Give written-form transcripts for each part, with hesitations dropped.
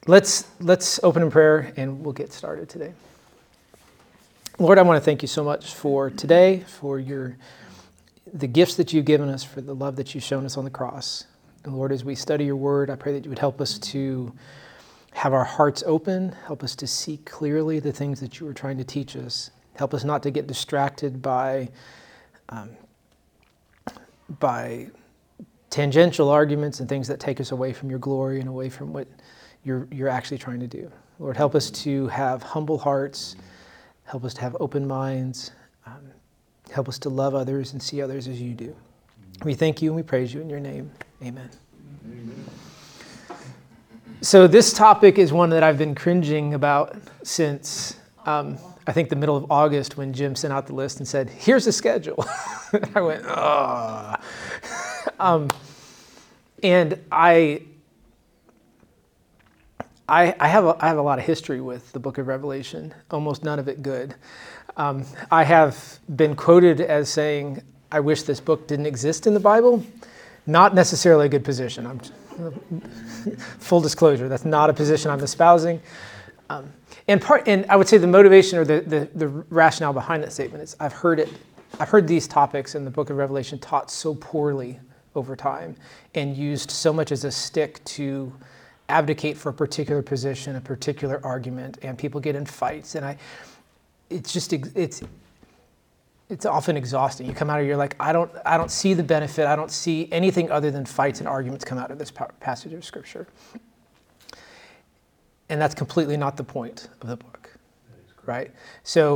Let's open in prayer and we'll get started today. Lord, I want to thank you so much for today, for the gifts that you've given us, for the love that you've shown us on the cross. And Lord, as we study your word, I pray that you would help us to have our hearts open, help us to see clearly the things that you were trying to teach us. Help us not to get distracted by tangential arguments and things that take us away from your glory and away from what you're actually trying to do. Lord, help us to have humble hearts. Help us to have open minds. Help us to love others and see others as you do. We thank you and we praise you in your name. Amen. Amen. So this topic is one that I've been cringing about since I think the middle of August, when Jim sent out the list and said, "Here's the schedule." I went, "Oh." And I have a lot of history with the book of Revelation, almost none of it good. I have been quoted as saying, "I wish this book didn't exist in the Bible." Not necessarily a good position. Full disclosure, that's not a position I'm espousing. And I would say the motivation or the rationale behind that statement is I've heard these topics in the book of Revelation taught so poorly over time and used so much as a stick to abdicate for a particular position, a particular argument, and people get in fights. And it's often exhausting. You come out of here like, I don't see the benefit. I don't see anything other than fights and arguments come out of this passage of Scripture. And that's completely not the point of the book, right? So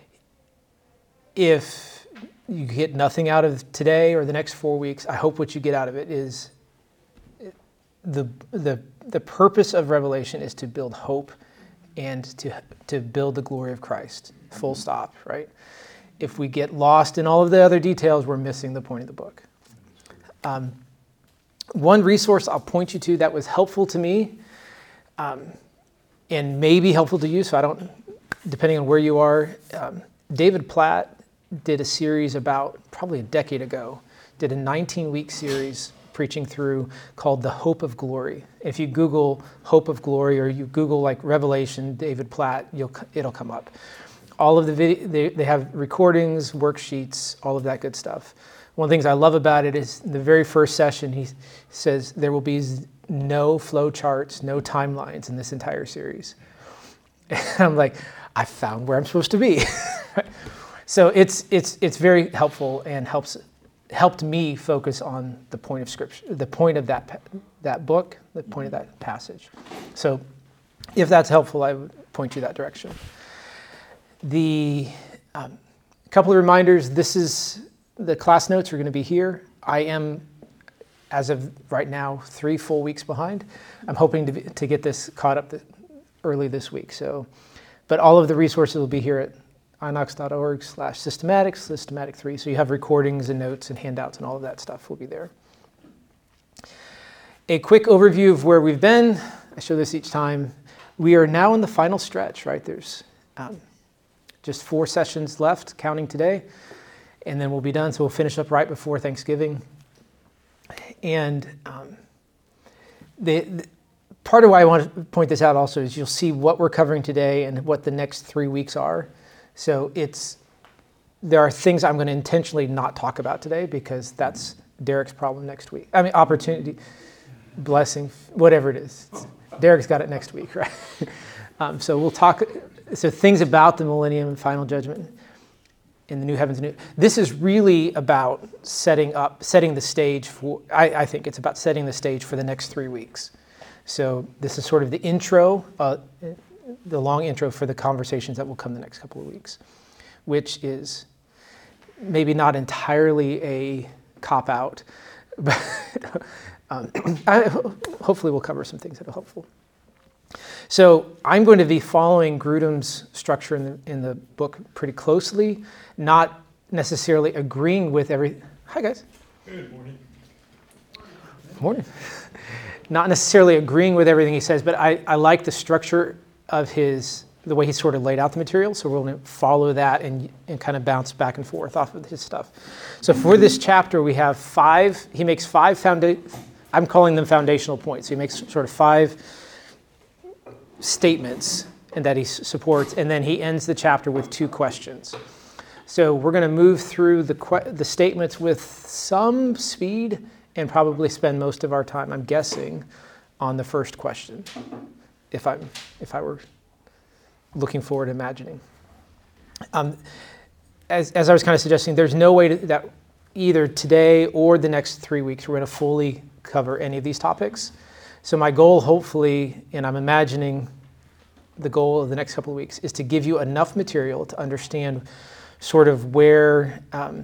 if you get nothing out of today or the next 4 weeks, I hope what you get out of it is the purpose of Revelation is to build hope and to build the glory of Christ, full stop, right? If we get lost in all of the other details, we're missing the point of the book. One resource I'll point you to that was helpful to me and may be helpful to you, so depending on where you are, David Platt did a series about probably a decade ago, did a 19-week series preaching through called The Hope of Glory. If you Google Hope of Glory or you Google like Revelation, David Platt, it'll come up. All of the they have recordings, worksheets, all of that good stuff. One of the things I love about it is in the very first session, he says there will be no flow charts, no timelines in this entire series. And I'm like, I found where I'm supposed to be. So it's very helpful and helped me focus on the point of Scripture, the point of that book, the point of that passage. So if that's helpful, I would point you that direction. The couple of reminders, the class notes are going to be here. I am, as of right now, 3 full weeks behind. I'm hoping to get this caught up early this week. But all of the resources will be here at inox.org/systematics, systematic 3. So you have recordings and notes and handouts and all of that stuff will be there. A quick overview of where we've been. I show this each time. We are now in the final stretch, right? There's just 4 sessions left, counting today, and then we'll be done. So we'll finish up right before Thanksgiving. And the part of why I want to point this out also is you'll see what we're covering today and what the next 3 weeks are. So there are things I'm going to intentionally not talk about today because that's Derek's problem next week. I mean, opportunity, blessing, whatever it is. Derek's got it next week, right? So we'll talk. So things about the millennium and final judgment in the new heavens and new. This is really about setting the stage for. I think it's about setting the stage for the next 3 weeks. So this is sort of the intro, the long intro for the conversations that will come the next couple of weeks, which is maybe not entirely a cop-out, but hopefully we'll cover some things that are helpful. So I'm going to be following Grudem's structure in the book pretty closely, not necessarily agreeing with every... Hi, guys. Good morning. Morning. Not necessarily agreeing with everything he says, but I like the structure of the way he sort of laid out the material, so we're going to follow that and kind of bounce back and forth off of his stuff. So for this chapter, we have he makes 5 I'm calling them foundational points. So he makes sort of 5 statements and that he supports, and then he ends the chapter with 2 questions. So we're going to move through the statements with some speed and probably spend most of our time, I'm guessing, on the first question, if I were looking forward, imagining. As I was kind of suggesting, there's no way that either today or the next 3 weeks we're going to fully cover any of these topics. So my goal, hopefully, and I'm imagining the goal of the next couple of weeks, is to give you enough material to understand sort of where,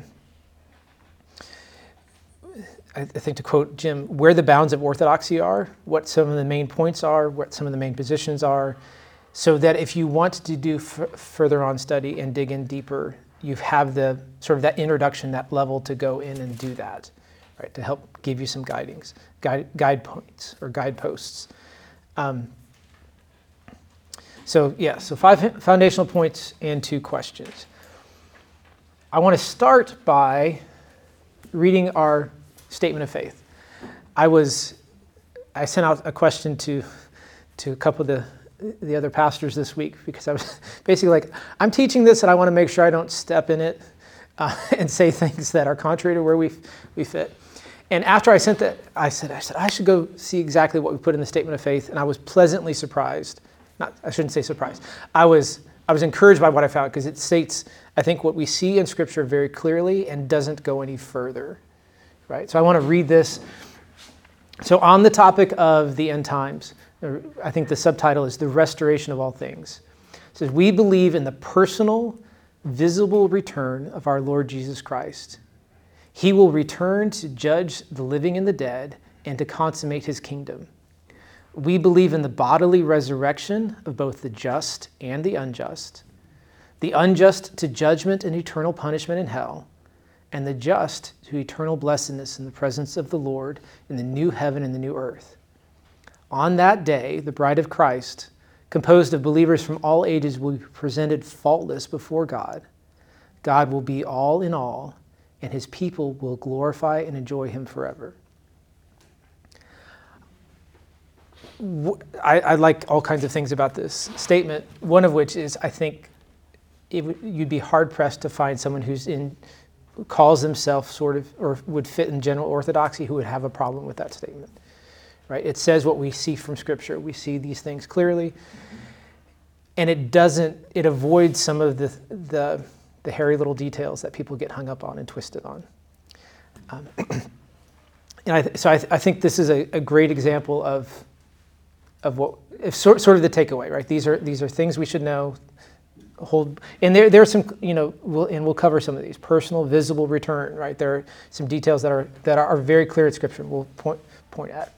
I think to quote Jim, where the bounds of orthodoxy are, what some of the main points are, what some of the main positions are, so that if you want to do further on study and dig in deeper, you have the sort of that introduction, that level to go in and do that, right? To help give you some guide points or guideposts. So 5 foundational points and 2 questions. I want to start by reading our statement of faith. I sent out a question to a couple of the other pastors this week because I was basically like, I'm teaching this and I want to make sure I don't step in it and say things that are contrary to where we fit. And after I sent that, I said I should go see exactly what we put in the statement of faith, and I was pleasantly surprised. I shouldn't say surprised. I was encouraged by what I found because it states, I think, what we see in Scripture very clearly and doesn't go any further, right? So I want to read this. So on the topic of the end times, I think the subtitle is The Restoration of All Things. It says, we believe in the personal, visible return of our Lord Jesus Christ. He will return to judge the living and the dead and to consummate his kingdom. We believe in the bodily resurrection of both the just and the unjust to judgment and eternal punishment in hell, and the just to eternal blessedness in the presence of the Lord in the new heaven and the new earth. On that day, the bride of Christ, composed of believers from all ages, will be presented faultless before God. God will be all in all, and his people will glorify and enjoy him forever. I like all kinds of things about this statement, one of which is I think you'd be hard-pressed to find someone who calls themselves sort of, or would fit in general orthodoxy, who would have a problem with that statement. Right? It says what we see from Scripture. We see these things clearly, and it avoids some of the hairy little details that people get hung up on and twisted on. And I think this is a great example of what, if sort of the takeaway, right? These are things we should know. And there are some, we'll cover some of these. Personal, visible return, right? There are some details that are very clear in Scripture. We'll point at.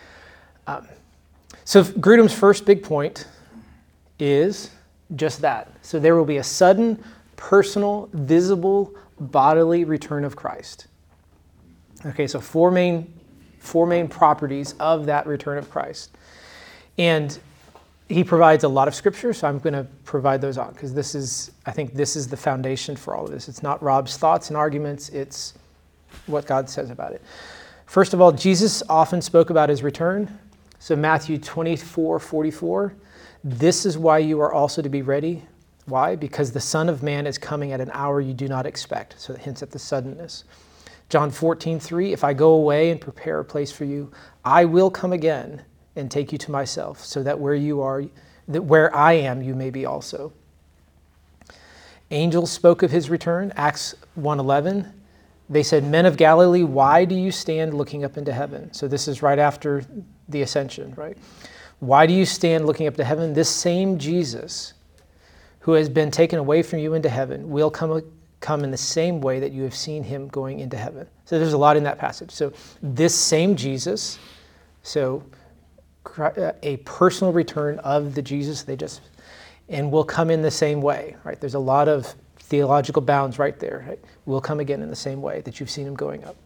So Grudem's first big point is just that. So there will be a sudden, personal, visible, bodily return of Christ. Okay, so four main properties of that return of Christ. And he provides a lot of Scripture, so I'm going to provide those on, because I think this is the foundation for all of this. It's not Rob's thoughts and arguments, it's what God says about it. First of all, Jesus often spoke about his return. So Matthew 24:44, this is why you are also to be ready. Why? Because the Son of Man is coming at an hour you do not expect. So it hints at the suddenness. John 14:3, if I go away and prepare a place for you, I will come again and take you to myself, so that where you are, that where I am, you may be also. Angels spoke of his return. Acts 1:11, they said, men of Galilee, why do you stand looking up into heaven? So this is right after the ascension, right? Why do you stand looking up to heaven? This same Jesus who has been taken away from you into heaven will come in the same way that you have seen him going into heaven. So there's a lot in that passage. So this same Jesus, so a personal return of the Jesus and will come in the same way, right? There's a lot of theological bounds right there, right? Will come again in the same way that you've seen him going up.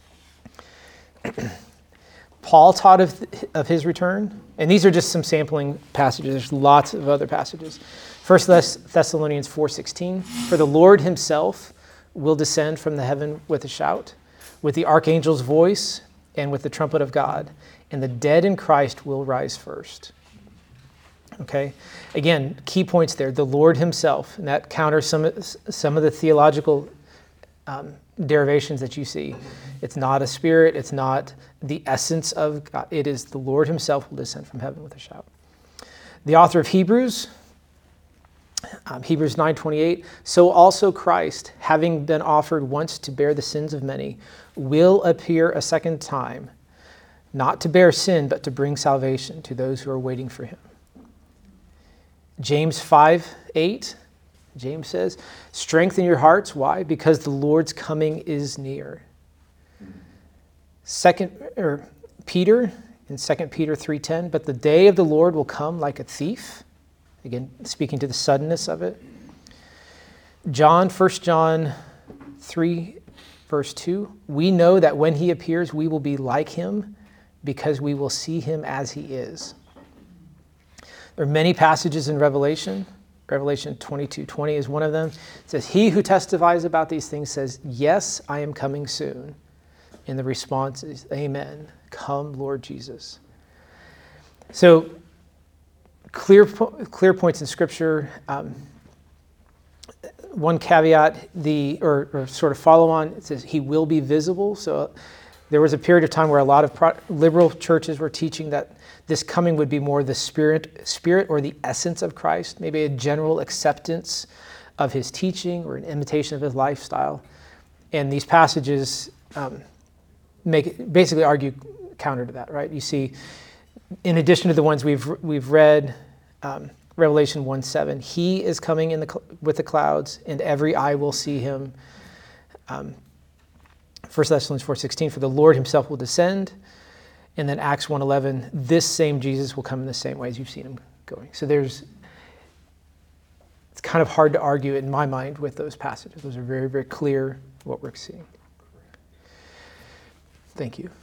Paul taught of his return, and these are just some sampling passages. There's lots of other passages. 1 Thessalonians 4:16, for the Lord himself will descend from the heaven with a shout, with the archangel's voice, and with the trumpet of God, and the dead in Christ will rise first. Okay? Again, key points there. The Lord himself, and that counters some of the theological derivations that you see. It's not a spirit. It's not the essence of God. It is the Lord himself will descend from heaven with a shout. The author of Hebrews, Hebrews 9:28, so also Christ, having been offered once to bear the sins of many, will appear a second time, not to bear sin, but to bring salvation to those who are waiting for him. James 5:8, James says, strengthen your hearts. Why? Because the Lord's coming is near. Peter, in 2 Peter 3:10, but the day of the Lord will come like a thief. Again, speaking to the suddenness of it. 1 John 3, verse 2, we know that when he appears, we will be like him because we will see him as he is. There are many passages in Revelation. Revelation 22:20 is one of them. It says, he who testifies about these things says, yes, I am coming soon. And the response is, amen. Come, Lord Jesus. So, clear points in Scripture. One caveat, or sort of follow on, it says he will be visible. So there was a period of time where a lot of liberal churches were teaching that this coming would be more the spirit or the essence of Christ, maybe a general acceptance of his teaching or an imitation of his lifestyle. And these passages basically argue counter to that, right? You see, in addition to the ones we've read, Revelation 1:7, he is coming with the clouds, and every eye will see him. 1 Thessalonians 4:16, for the Lord himself will descend. And then Acts 1:11, this same Jesus will come in the same way as you've seen him going. So it's kind of hard to argue in my mind with those passages. Those are very, very clear what we're seeing. Thank you.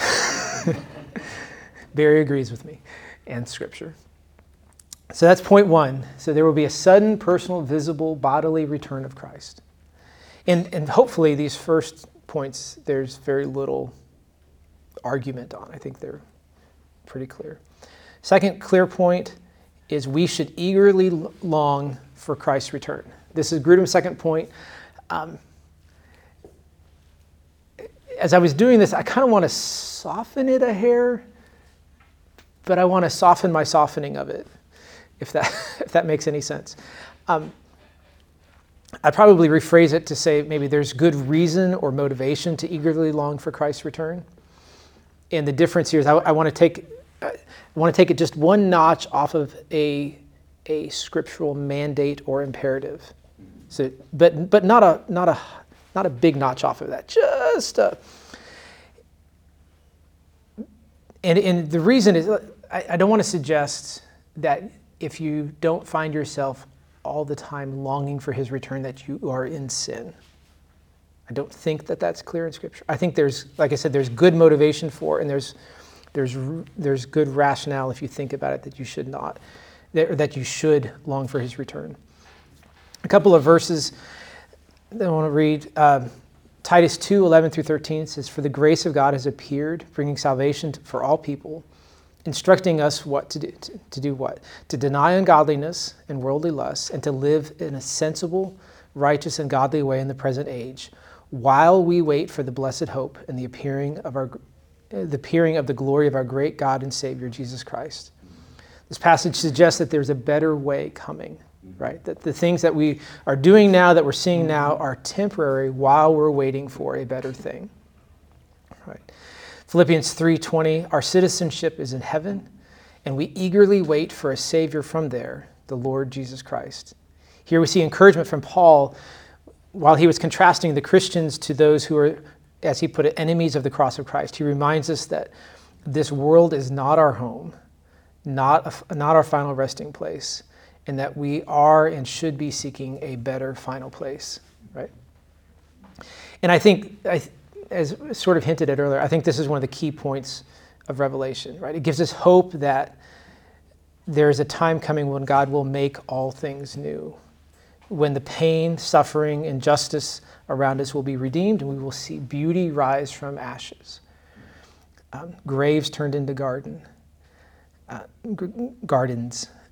Barry agrees with me and Scripture. So that's point one. So there will be a sudden, personal, visible, bodily return of Christ. And hopefully these first points, there's very little argument on. I think they're pretty clear. Second clear point is we should eagerly long for Christ's return. This is Grudem's second point. As I was doing this, I kind of want to soften it a hair, but I want to soften my softening of it, if that makes any sense. I'd probably rephrase it to say maybe there's good reason or motivation to eagerly long for Christ's return. And the difference here is I want to take it just one notch off of a scriptural mandate or imperative. So, but not a big notch off of that. And the reason is I don't want to suggest that if you don't find yourself all the time longing for his return that you are in sin. I don't think that that's clear in Scripture. I think there's, like I said, there's good motivation for it, and there's good rationale if you think about it that you should not, that you should long for his return. A couple of verses that I want to read. Titus 2:11-13 says, for the grace of God has appeared, bringing salvation for all people, instructing us what to do. To do what? To deny ungodliness and worldly lusts, and to live in a sensible, righteous, and godly way in the present age, while we wait for the blessed hope and the appearing of the glory of our great God and Savior, Jesus Christ. This passage suggests that there's a better way coming, right? That the things that we are doing now, that we're seeing now, are temporary while we're waiting for a better thing, right? Philippians 3:20, our citizenship is in heaven, and we eagerly wait for a Savior from there, the Lord Jesus Christ. Here we see encouragement from Paul while he was contrasting the Christians to those who are, as he put it, enemies of the cross of Christ. He reminds us that this world is not our home, not our final resting place, and that we are and should be seeking a better final place, right? And I think, as sort of hinted at earlier, I think this is one of the key points of Revelation, right? It gives us hope that there is a time coming when God will make all things new, when the pain, suffering, injustice around us will be redeemed, and we will see beauty rise from ashes, graves turned into gardens,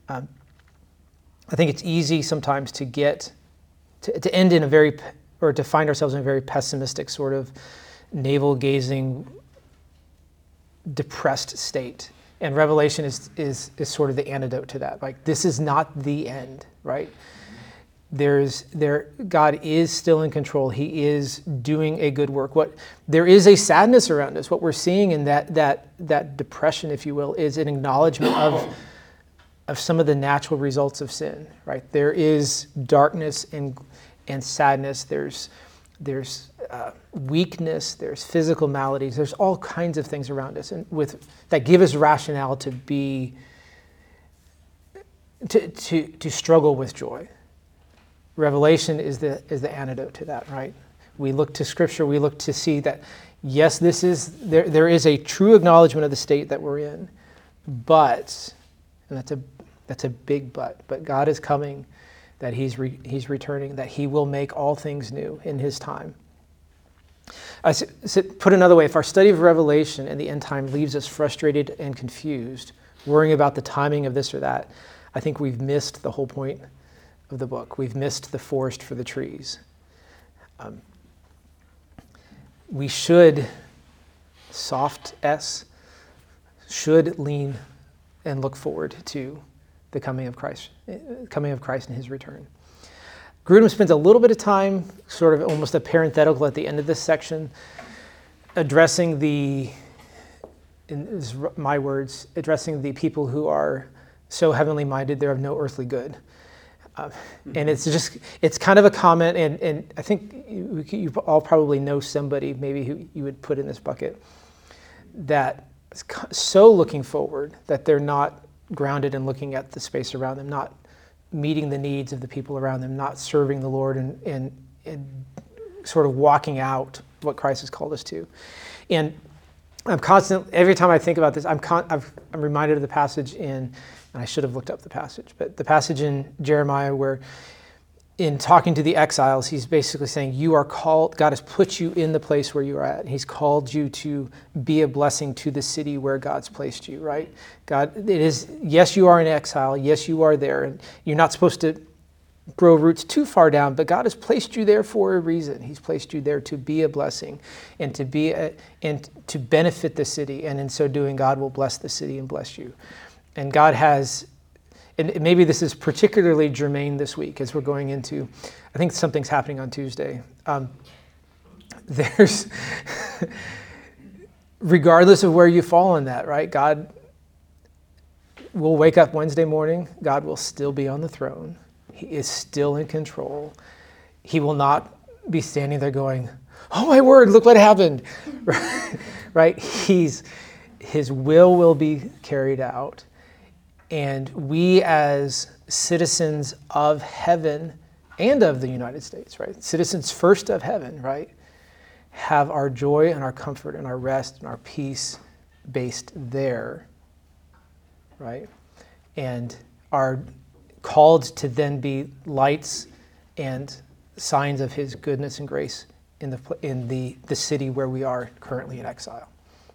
I think it's easy sometimes to get to end in a very, or to find ourselves in a very pessimistic sort of navel-gazing, depressed state. And Revelation is sort of the antidote to that. Like, this is not the end, right? God is still in control. He is doing a good work. There is a sadness around us. What we're seeing in that depression, if you will, is an acknowledgement of some of the natural results of sin, right? There is darkness and sadness. There's weakness. There's physical maladies. There's all kinds of things around us, and that give us rationale to struggle with joy. Revelation is the antidote to that, right? We look to Scripture. We look to see that yes, there is a true acknowledgement of the state that we're in, but, and that's a big but God is coming, that He's returning, that He will make all things new in His time. Put another way, if our study of Revelation and the end time leaves us frustrated and confused, worrying about the timing of this or that, I think we've missed the whole point of the book. We've missed the forest for the trees. We should, soft S, should lean and look forward to the coming of Christ and His return. Grudem spends a little bit of time, sort of almost a parenthetical at the end of this section, addressing my words, addressing the people who are so heavenly minded they're of no earthly good. And it's kind of a comment, and I think you all probably know somebody maybe who you would put in this bucket that is so looking forward that they're not grounded in looking at the space around them, not meeting the needs of the people around them, not serving the Lord and sort of walking out what Christ has called us to. And I'm constantly, every time I think about this, I'm reminded of the passage and I should have looked up the passage, but the passage in Jeremiah where in talking to the exiles, he's basically saying, you are called, God has put you in the place where you are at. He's called you to be a blessing to the city where God's placed you, right? God, it is, yes, you are in exile. Yes, you are there. And you're not supposed to grow roots too far down, but God has placed you there for a reason. He's placed you there to be a blessing and and to benefit the city. And in so doing, God will bless the city and bless you. And God has, and maybe this is particularly germane this week as we're going into, I think something's happening on Tuesday. There's, regardless of where you fall in that, right? God will wake up Wednesday morning. God will still be on the throne. He is still in control. He will not be standing there going, oh my word, look what happened, right? His will be carried out. And we as citizens of heaven and of the United States, right? Citizens first of heaven, right? Have our joy and our comfort and our rest and our peace based there, right? And are called to then be lights and signs of His goodness and grace in the city where we are currently in exile.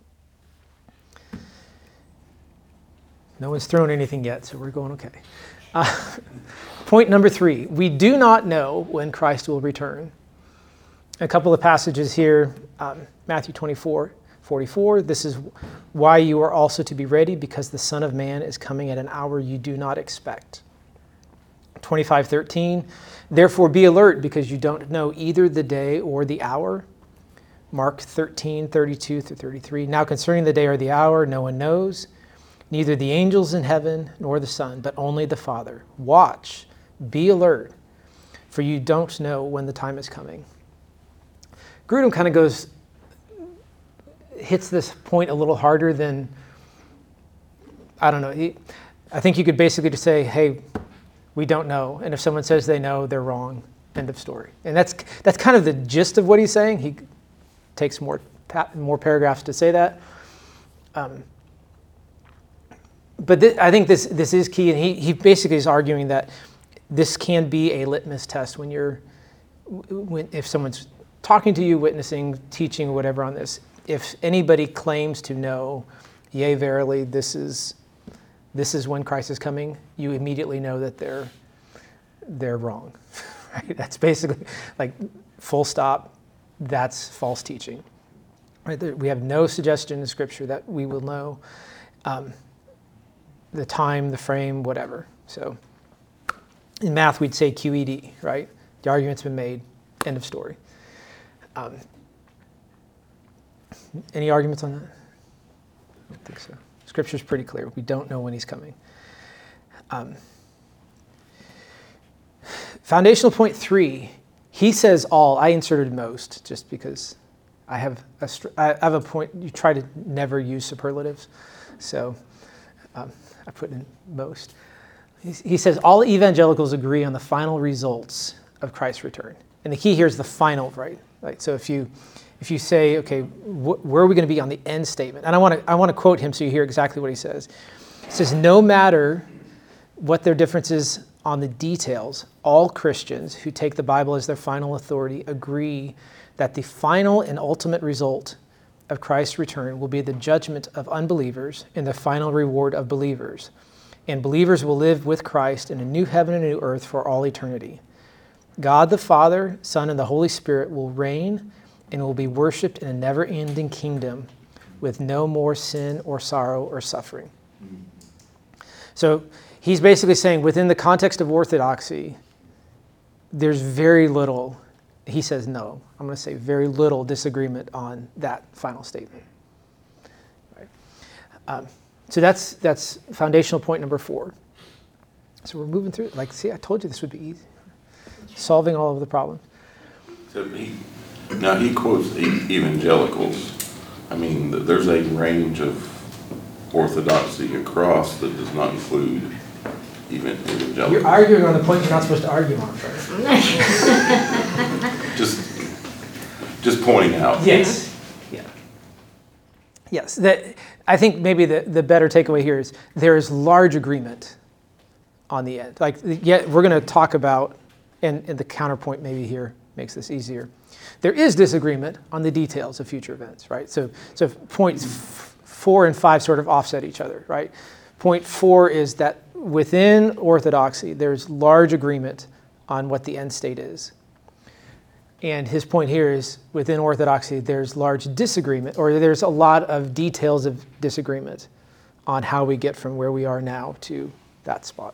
No one's thrown anything yet, so we're going okay. Point number 3, we do not know when Christ will return. A couple of passages here, Matthew 24:44, this is why you are also to be ready, because the Son of Man is coming at an hour you do not expect. 25:13, therefore be alert, because you don't know either the day or the hour. Mark 13:32-33, now concerning the day or the hour, no one knows, neither the angels in heaven nor the Son, but only the Father. Watch, be alert, for you don't know when the time is coming. Grudem kind of hits this point a little harder than, I don't know. I think you could basically just say, hey, we don't know. And if someone says they know, they're wrong. End of story. And that's kind of the gist of what he's saying. He takes more paragraphs to say that. But I think this is key, and he basically is arguing that this can be a litmus test if someone's talking to you, witnessing, teaching, or whatever on this. If anybody claims to know, yea, verily, this is this is when Christ is coming, you immediately know that they're wrong. Right? That's basically like full stop. That's false teaching. Right? We have no suggestion in Scripture that we will know the time, the frame, whatever. So in math, we'd say QED, right? The argument's been made, end of story. Any arguments on that? I don't think so. Scripture's pretty clear. We don't know when he's coming. Foundational point 3, he says all. I inserted most just because I have a point. You try to never use superlatives. So I put in most. He says all evangelicals agree on the final results of Christ's return. And the key here is the final, right? Like, so if you say, okay, where are we going to be on the end statement? And I want to quote him so you hear exactly what he says. He says, no matter what their differences on the details, all Christians who take the Bible as their final authority agree that the final and ultimate result of Christ's return will be the judgment of unbelievers and the final reward of believers. And believers will live with Christ in a new heaven and a new earth for all eternity. God the Father, Son, and the Holy Spirit will reign and will be worshipped in a never-ending kingdom with no more sin or sorrow or suffering. So he's basically saying within the context of orthodoxy, there's very little, he says no, I'm going to say very little disagreement on that final statement. Right. So that's foundational point number 4. So we're moving through it. Like, see, I told you this would be easy. Solving all of the problems. So he quotes evangelicals. I mean, there's a range of orthodoxy across that does not include even evangelicals. You're arguing on the point you're not supposed to argue on, right? just pointing out. Yes. Yeah. Yes. I think maybe the better takeaway here is there is large agreement on the end. Like, yeah, we're going to talk about, and the counterpoint maybe here makes this easier. There is disagreement on the details of future events, right? So points 4 and 5 sort of offset each other, right? Point 4 is that within orthodoxy, there's large agreement on what the end state is. And his point here is within orthodoxy, there's large disagreement, or there's a lot of details of disagreement on how we get from where we are now to that spot.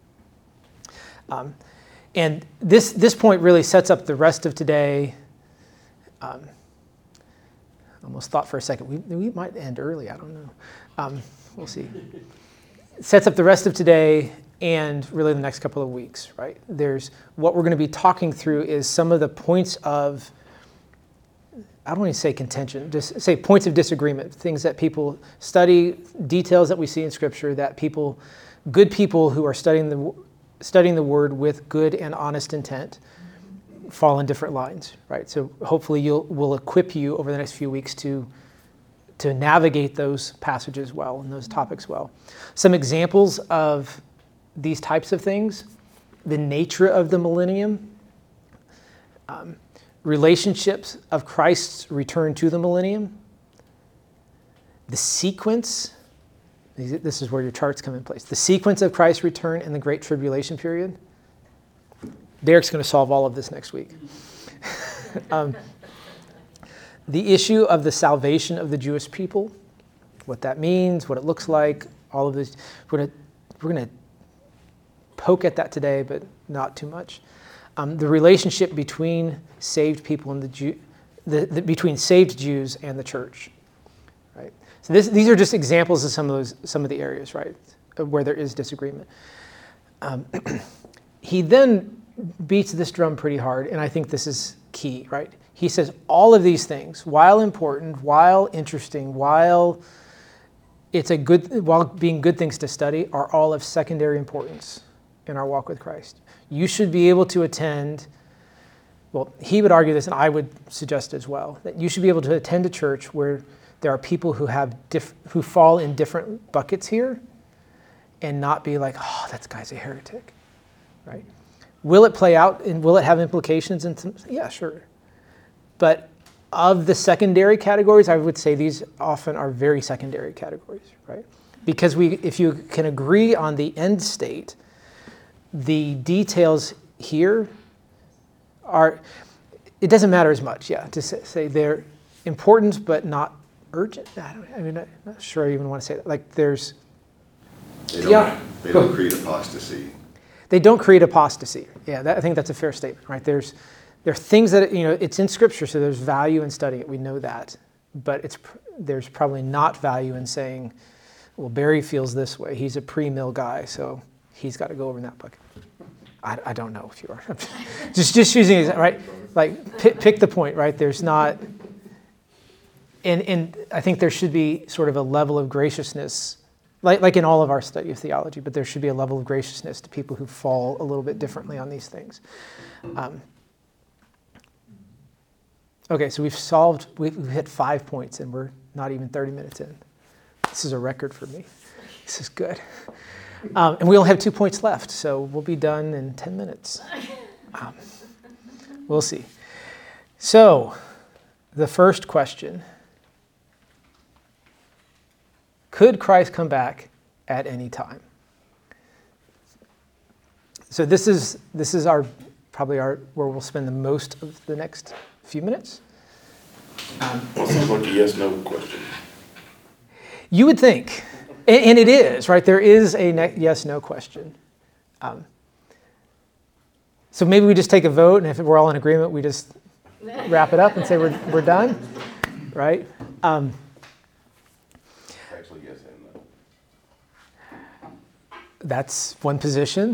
And this point really sets up the rest of today. I almost thought for a second, we might end early, I don't know. We'll see. It sets up the rest of today and really the next couple of weeks, right? There's what we're going to be talking through is some of the points of, I don't want to say contention, just say points of disagreement, things that people study, details that we see in Scripture that people, good people who are studying the Word with good and honest intent fall in different lines, right? So hopefully we'll equip you over the next few weeks to navigate those passages well and those topics well. Some examples of these types of things: the nature of the millennium, relationships of Christ's return to the millennium, the sequence. This is where your charts come in place. The sequence of Christ's return and the Great Tribulation period. Derek's going to solve all of this next week. The issue of the salvation of the Jewish people, what that means, what it looks like, all of this. We're going to poke at that today, but not too much. The relationship between saved people and between saved Jews and the church. Right. So these are just examples of some of the areas, right, where there is disagreement. He then beats this drum pretty hard, and I think this is key, right? He says all of these things, while important, while interesting, while being good things to study, are all of secondary importance in our walk with Christ. You should be able to attend, well, he would argue this, and I would suggest as well, that you should be able to attend a church where there are people who fall in different buckets here, and not be like, oh, that guy's a heretic, right? Will it play out and will it have implications? Yeah, sure. But of the secondary categories, I would say these often are very secondary categories, right? Because if you can agree on the end state, the details here it doesn't matter as much, to say they're important but not urgent. I'm not sure I even want to say that. Like They don't create apostasy. They don't create apostasy. Yeah, I think that's a fair statement, right? There are things that, it's in Scripture, so there's value in studying it. We know that. But there's probably not value in saying, well, Barry feels this way. He's a pre-mill guy, so he's got to go over in that book. I don't know if you are. just using it, right? Like, pick the point, right? There's not... And I think there should be sort of a level of graciousness, like in all of our study of theology, but there should be a level of graciousness to people who fall a little bit differently on these things. Okay, so we've hit 5 points, and we're not even 30 minutes in. This is a record for me. This is good. And we only have 2 points left, so we'll be done in 10 minutes. We'll see. So, the first question: could Christ come back at any time? So this is probably where we'll spend the most of the next few minutes. Well, it sounds like a yes/no question. You would think, and it is, right? There is a yes/no question. So maybe we just take a vote, and if we're all in agreement, we just wrap it up and say we're done, right? Actually, yes and no. That's one position.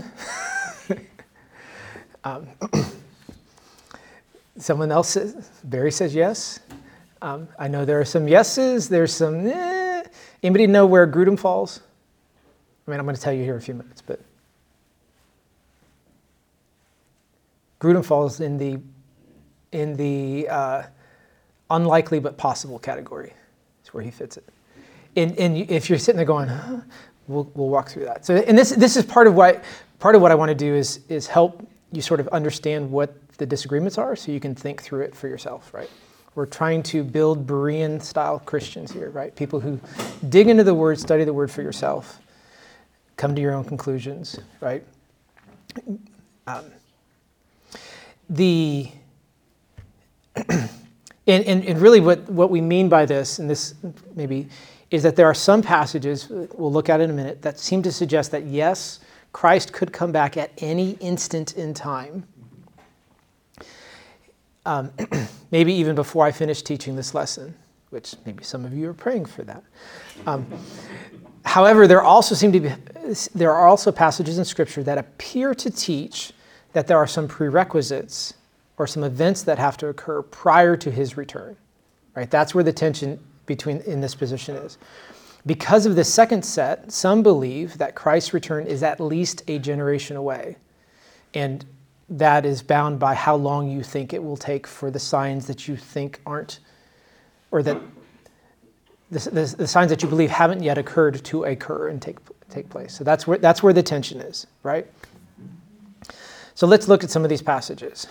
Someone else says, Barry says yes. I know there are some yeses. There's some. Anybody know where Grudem falls? I mean, I'm going to tell you here in a few minutes, but Grudem falls in the unlikely but possible category. That's where he fits it. And if you're sitting there going, huh, we'll walk through that. So, and this is part of what I want to do is help you sort of understand what the disagreements are, so you can think through it for yourself, right? We're trying to build Berean-style Christians here, right? People who dig into the Word, study the Word for yourself, come to your own conclusions, right? And really what we mean by this, and this maybe, is that there are some passages, we'll look at in a minute, that seem to suggest that yes, Christ could come back at any instant in time. Maybe even before I finish teaching this lesson, which maybe some of you are praying for that. However, there are also passages in Scripture that appear to teach that there are some prerequisites or some events that have to occur prior to his return. Right? That's where the tension in this position is. Because of the second set, some believe that Christ's return is at least a generation away, and that is bound by how long you think it will take for the signs that you think aren't, or that the signs that you believe haven't yet occurred to occur and take place. So that's where the tension is, right? So let's look at some of these passages.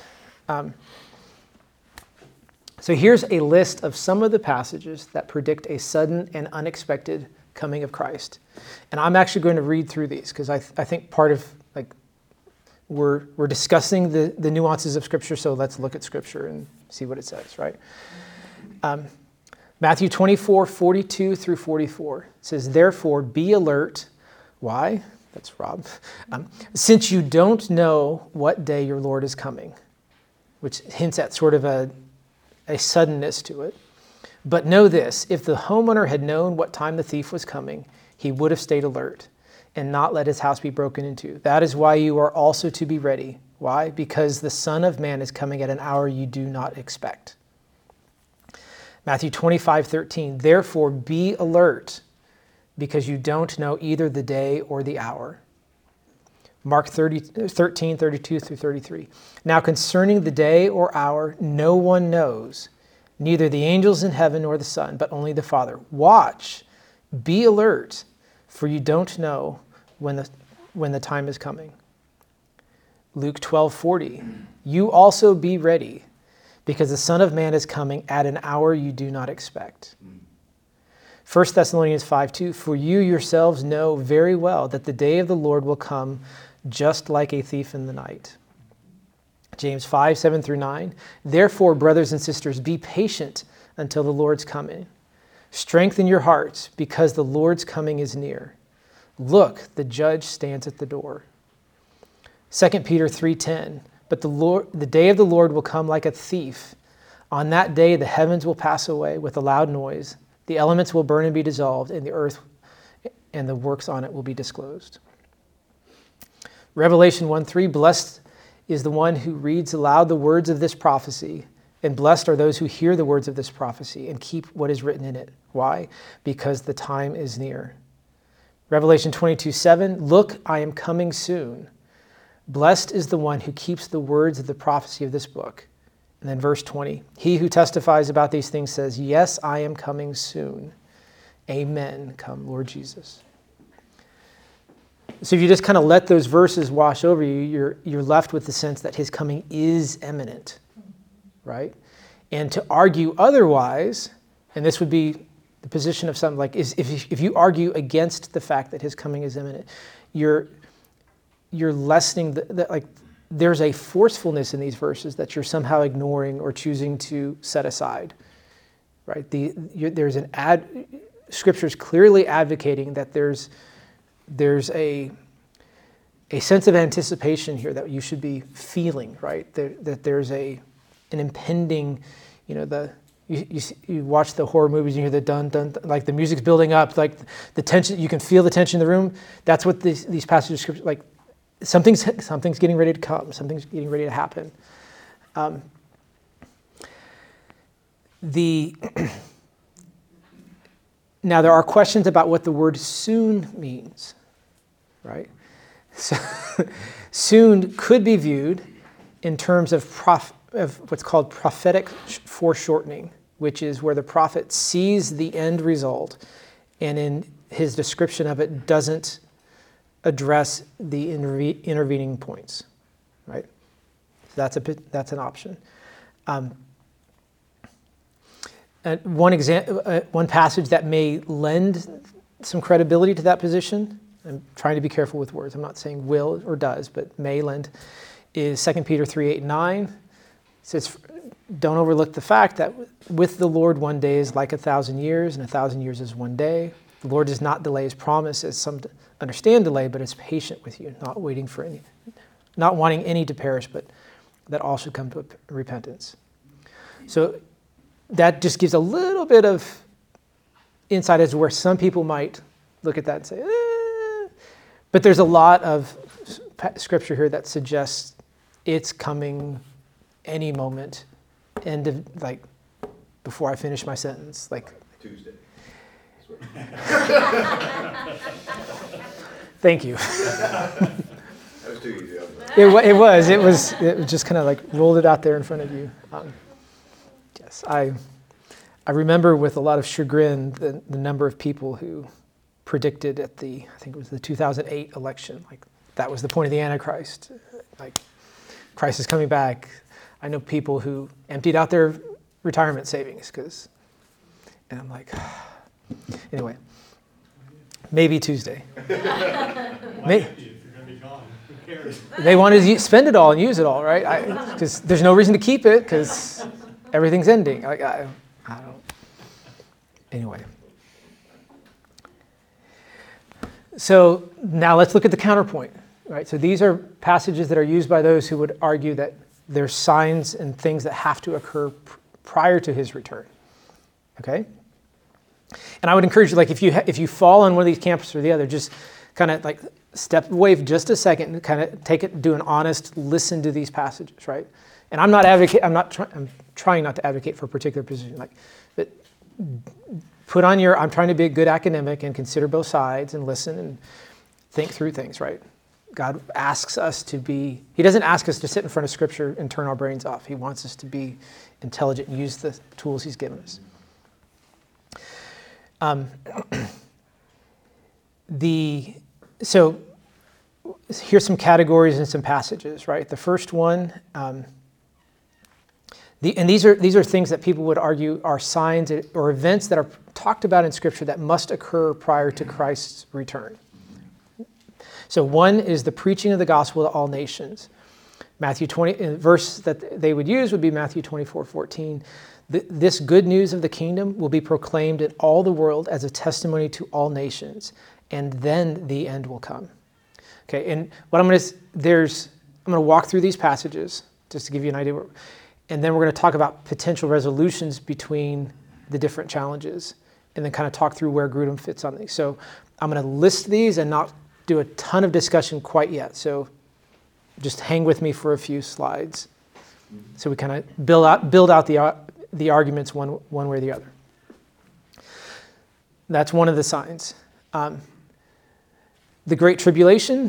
So here's a list of some of the passages that predict a sudden and unexpected coming of Christ. And I'm actually going to read through these because I think part of, we're discussing the nuances of Scripture, so let's look at Scripture and see what it says, right? Matthew 24, 42 through 44. It says, "Therefore be alert." Why? That's Rob. "Since you don't know what day your Lord is coming," which hints at sort of a suddenness to it. "But know this, if the homeowner had known what time the thief was coming, he would have stayed alert and not let his house be broken into. That is why you are also to be ready." Why? "Because the Son of Man is coming at an hour you do not expect." Matthew 25:13, "Therefore be alert, because you don't know either the day or the hour." Mark 13:32 through 33. "Now concerning the day or hour, no one knows, neither the angels in heaven nor the Son, but only the Father. Watch, be alert, for you don't know when the time is coming." Luke 12:40. "You also be ready, because the Son of Man is coming at an hour you do not expect." 1 Thessalonians 5:2, for you yourselves know very well that the day of the Lord will come just like a thief in the night. James 5:7-9, therefore, brothers and sisters, be patient until the Lord's coming. Strengthen your hearts, because the Lord's coming is near. Look, the judge stands at the door. 2 Peter 3:10, but the day of the Lord will come like a thief. On that day the heavens will pass away with a loud noise, the elements will burn and be dissolved, and the earth and the works on it will be disclosed. Revelation 1:3, blessed is the one who reads aloud the words of this prophecy, and blessed are those who hear the words of this prophecy and keep what is written in it. Why? Because the time is near. Revelation 22:7, look, I am coming soon. Blessed is the one who keeps the words of the prophecy of this book. And then verse 20, he who testifies about these things says, yes, I am coming soon. Amen. Come, Lord Jesus. So if you just kind of let those verses wash over you, you're left with the sense that his coming is imminent, right? And to argue otherwise, and this would be the position of something like, if you argue against the fact that his coming is imminent, you're lessening like there's a forcefulness in these verses that you're somehow ignoring or choosing to set aside, right? There's Scripture's clearly advocating that there's a sense of anticipation here that you should be feeling, right? That there's an impending, you watch the horror movies and you hear the dun dun, like the music's building up, like the tension, you can feel the tension in the room. That's what these passages of Scripture, like something's getting ready to come, something's getting ready to happen. Now there are questions about what the word soon means, right? So soon could be viewed in terms of what's called prophetic foreshortening, which is where the prophet sees the end result and in his description of it doesn't address the intervening points, right? So that's an option. And one passage that may lend some credibility to that position, I'm trying to be careful with words, I'm not saying will or does, but may lend, is 2 Peter 3:8-9. It says, don't overlook the fact that with the Lord 1 day is like 1,000 years, and 1,000 years is 1 day. The Lord does not delay his promise, as some understand delay, but is patient with you, not wanting any to perish, but that all should come to repentance. So that just gives a little bit of insight as to where some people might look at that and say, But there's a lot of Scripture here that suggests it's coming any moment, before I finish my sentence, Tuesday. Thank you. That was too easy. It was just kind of rolled it out there in front of you. Yes, I remember with a lot of chagrin the number of people who predicted I think it was the 2008 election, that was the point of the Antichrist, Christ is coming back. I know people who emptied out their retirement savings and I'm like, anyway, maybe Tuesday. They wanted to spend it all and use it all, right? Because there's no reason to keep it because everything's ending. I don't. Anyway. So now let's look at the counterpoint, right? So these are passages that are used by those who would argue that there's signs and things that have to occur prior to his return. Okay? And I would encourage you, if you fall on one of these campuses or the other, just kind of step away for just a second and kind of do an honest listen to these passages, right? And I'm trying not to advocate for a particular position, but I'm trying to be a good academic and consider both sides and listen and think through things, right? God asks us he doesn't ask us to sit in front of Scripture and turn our brains off. He wants us to be intelligent and use the tools he's given us. So here's some categories and some passages, right? The first one, And these are things that people would argue are signs or events that are talked about in Scripture that must occur prior to Christ's return. So one is the preaching of the gospel to all nations. Matthew 20, the verse that they would use would be Matthew 24:14. This good news of the kingdom will be proclaimed in all the world as a testimony to all nations, and then the end will come. Okay, and what I'm going to walk through these passages just to give you an idea, and then we're going to talk about potential resolutions between the different challenges, and then kind of talk through where Grudem fits on these. So I'm going to list these and not do a ton of discussion quite yet. So just hang with me for a few slides, so we kind of build out the arguments one way or the other. That's one of the signs. The Great Tribulation.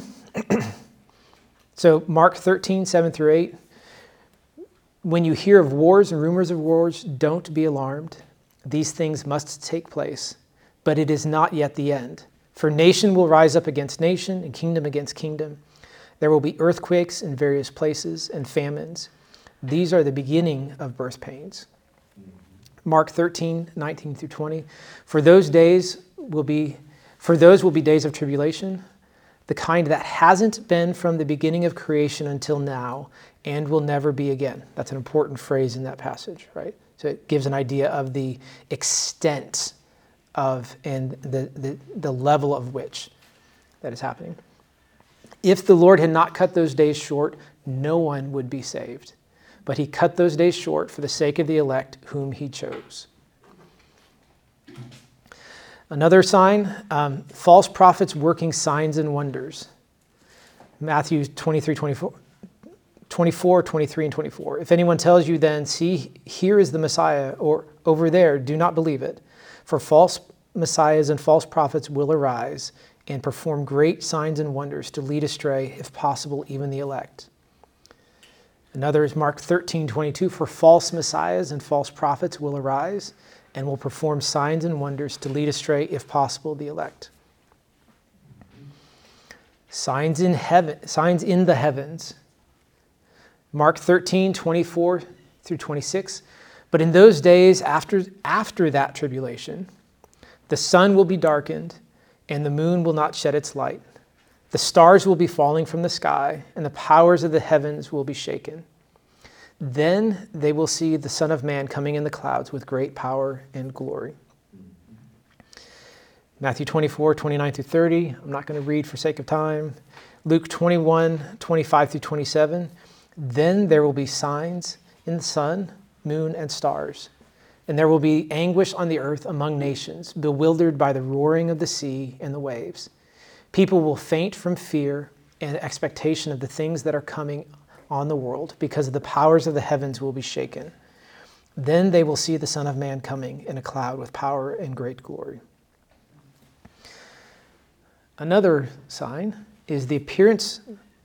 So Mark 13:7-8. When you hear of wars and rumors of wars, don't be alarmed. These things must take place, but it is not yet the end. For nation will rise up against nation and kingdom against kingdom. There will be earthquakes in various places and famines. These are the beginning of birth pains. Mark 13:19-20. For those will be days of tribulation, the kind that hasn't been from the beginning of creation until now and will never be again. That's an important phrase in that passage, right? So it gives an idea of the extent of and the level of which that is happening. If the Lord had not cut those days short, no one would be saved. But he cut those days short for the sake of the elect whom he chose. Another sign, false prophets working signs and wonders. Matthew 24, 23, and 24. If anyone tells you then, see, here is the Messiah, or over there, do not believe it. For false messiahs and false prophets will arise and perform great signs and wonders to lead astray, if possible, even the elect. Another is Mark 13:22. For false messiahs and false prophets will arise and will perform signs and wonders to lead astray, if possible, the elect. Signs in the heavens. Mark 13:24-26. But in those days after that tribulation, the sun will be darkened, and the moon will not shed its light. The stars will be falling from the sky, and the powers of the heavens will be shaken. Then they will see the Son of Man coming in the clouds with great power and glory. Matthew 24:29-30. I'm not going to read for sake of time. Luke 21:25-27. Then there will be signs in the sun, moon, and stars. And there will be anguish on the earth among nations, bewildered by the roaring of the sea and the waves. People will faint from fear and expectation of the things that are coming on the world, because the powers of the heavens will be shaken. Then they will see the Son of Man coming in a cloud with power and great glory. Another sign is the appearance,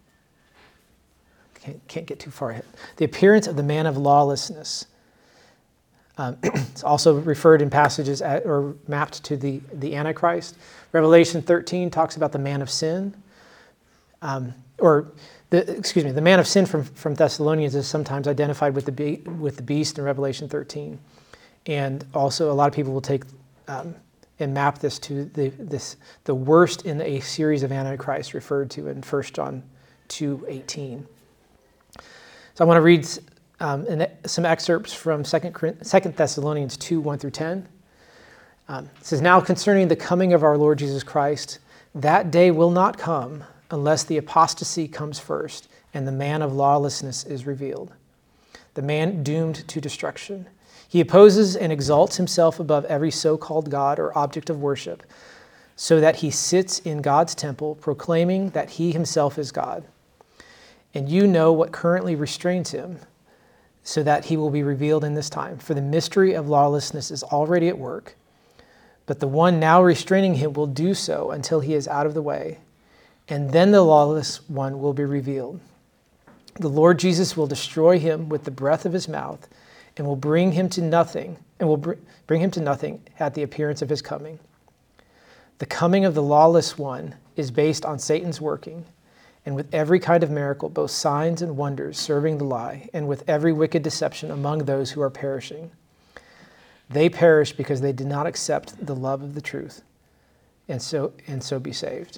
can't get too far ahead, the appearance of the man of lawlessness. It's also referred in passages or mapped to the Antichrist. Revelation 13 talks about the man of sin. The man of sin from Thessalonians is sometimes identified with the beast in Revelation 13. And also a lot of people will take and map this to the worst in a series of Antichrists referred to in 1 John 2:18. So I want to read some excerpts from 2 Thessalonians 2:1-10. It says, now concerning the coming of our Lord Jesus Christ, that day will not come unless the apostasy comes first and the man of lawlessness is revealed, the man doomed to destruction. He opposes and exalts himself above every so-called God or object of worship, so that he sits in God's temple, proclaiming that he himself is God. And you know what currently restrains him, so that he will be revealed in this time. For the mystery of lawlessness is already at work, but the one now restraining him will do so until he is out of the way, and then the lawless one will be revealed. The Lord Jesus will destroy him with the breath of his mouth, and will bring him to nothing, at the appearance of his coming. The coming of the lawless one is based on Satan's working, and with every kind of miracle, both signs and wonders serving the lie, and with every wicked deception among those who are perishing. They perish because they did not accept the love of the truth, and so be saved.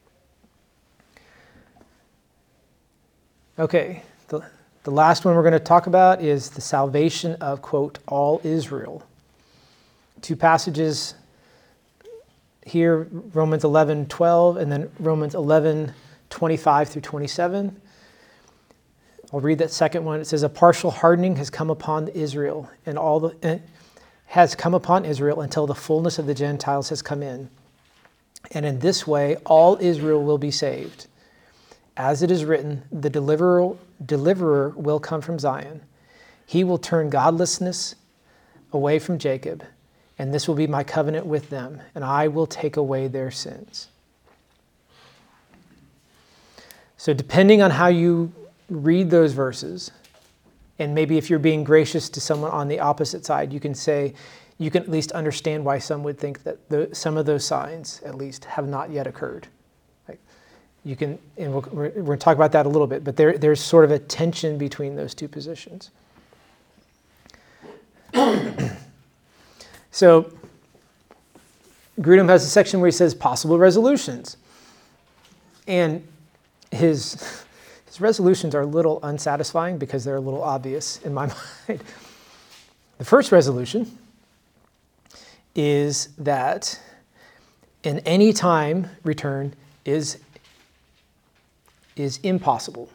Okay, the last one we're going to talk about is the salvation of, quote, all Israel. Two passages here, Romans 11:12, and then Romans 11:25 through 27. I'll read that second one. It says, a partial hardening has come upon Israel, has come upon Israel until the fullness of the Gentiles has come in. And in this way, all Israel will be saved. As it is written, the deliverer will come from Zion. He will turn godlessness away from Jacob, and this will be my covenant with them, and I will take away their sins. So depending on how you read those verses, and maybe if you're being gracious to someone on the opposite side, you can at least understand why some would think that some of those signs, at least, have not yet occurred. We're going to talk about that a little bit, but there's sort of a tension between those two positions. So Grudem has a section where he says possible resolutions. And his resolutions are a little unsatisfying because they're a little obvious in my mind. The first resolution is that an anytime return is impossible.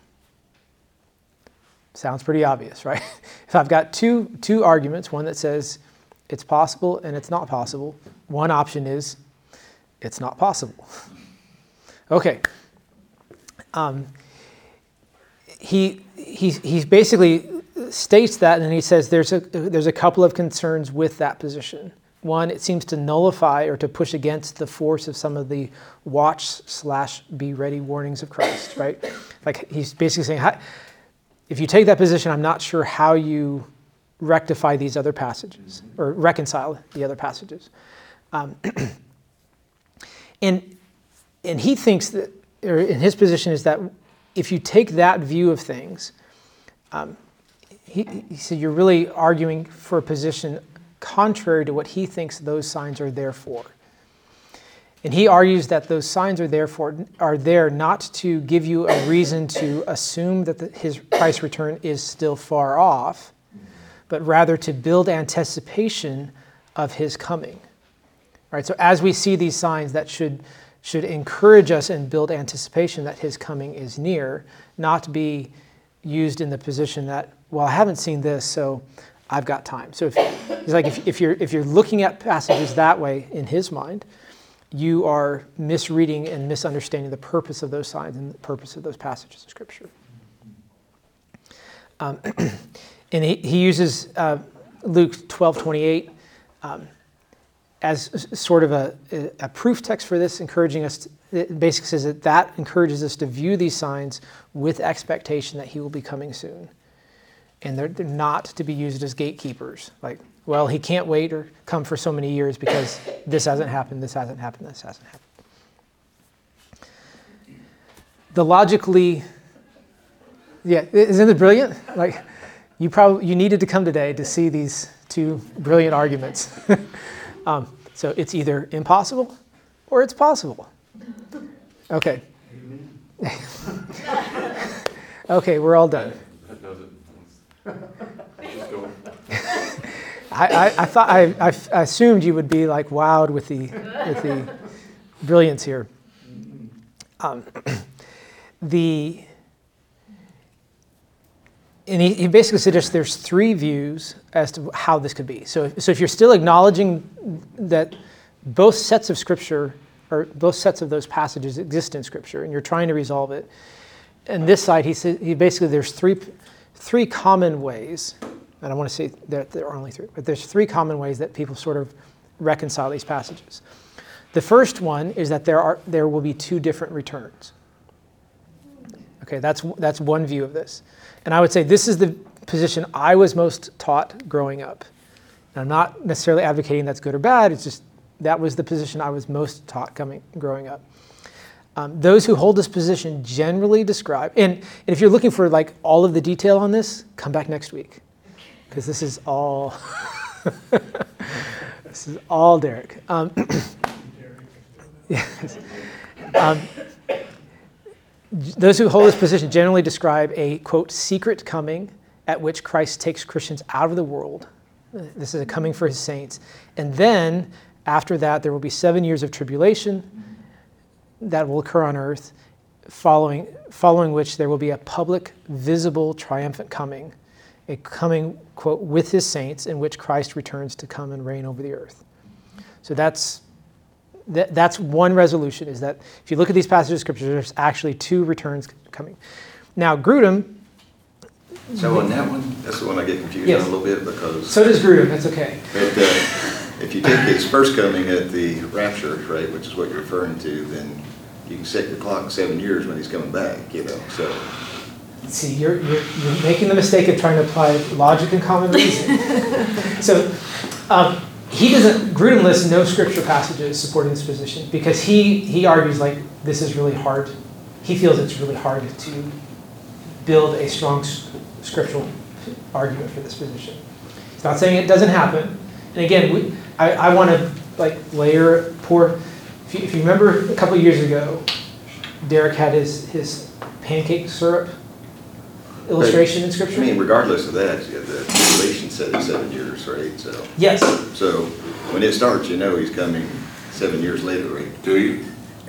Sounds pretty obvious, right? If I've got two arguments, one that says it's possible and it's not possible, one option is it's not possible. Okay. He basically states that, and then he says there's a couple of concerns with that position. One, it seems to nullify or to push against the force of some of the watch/be ready warnings of Christ, right? Like he's basically saying, if you take that position, I'm not sure how you rectify these other passages or reconcile the other passages. And he thinks that, or in his position is that if you take that view of things, he said you're really arguing for a position contrary to what he thinks those signs are there for. And he argues that those signs are there not to give you a reason to assume that his Christ's return is still far off, but rather to build anticipation of his coming. All right, so as we see these signs, that should encourage us and build anticipation that his coming is near, not be used in the position that, well, I haven't seen this, so I've got time. So if you're looking at passages that way in his mind, you are misreading and misunderstanding the purpose of those signs and the purpose of those passages of Scripture. And he uses Luke 12:28 as sort of a proof text for this, encouraging us. It basically says that encourages us to view these signs with expectation that he will be coming soon. And they're not to be used as gatekeepers. Like, well, he can't wait or come for so many years because this hasn't happened, this hasn't happened, this hasn't happened. Isn't it brilliant? Like, you needed to come today to see these two brilliant arguments. So it's either impossible or it's possible. Okay. Okay, we're all done. That does it. Just go. I assumed you would be like wowed with the brilliance here. And he basically suggests there's three views as to how this could be. So if you're still acknowledging that both sets of Scripture, or both sets of those passages exist in Scripture, and you're trying to resolve it, and this side, he basically, there's three common ways, and I want to say that there are only three, but there's three common ways that people sort of reconcile these passages. The first one is that there will be two different returns. Okay, that's one view of this. And I would say this is the position I was most taught growing up. And I'm not necessarily advocating that's good or bad, it's just that was the position I was most taught growing up. Those who hold this position generally describe, and if you're looking for like all of the detail on this, come back next week, because this is all this is all Derek. Yes. Those who hold this position generally describe a, quote, secret coming at which Christ takes Christians out of the world. This is a coming for his saints. And then, after that, there will be 7 years of tribulation that will occur on earth, following which there will be a public, visible, triumphant coming, a coming, quote, with his saints, in which Christ returns to come and reign over the earth. So that's one resolution, is that if you look at these passages of Scripture, there's actually 2 returns coming. Now, Grudem... So on that one, that's the one I get confused Yes. on a little bit, because So does Grudem, that's okay. if you take his first coming at the rapture, right, which is what you're referring to, then you can set your clock 7 years when he's coming back, so. See, you're making the mistake of trying to apply logic and common reason. So, Grudem lists no scripture passages supporting this position, because he argues like this is really hard. He feels it's really hard to build a strong scriptural argument for this position. He's not saying it doesn't happen. And again, I want to like if you remember a couple of years ago, Derek had his pancake syrup illustration in Scripture. I mean, regardless of that, the tribulation said it's 7 years, right? So. Yes. So when it starts, he's coming 7 years later, right? Do you?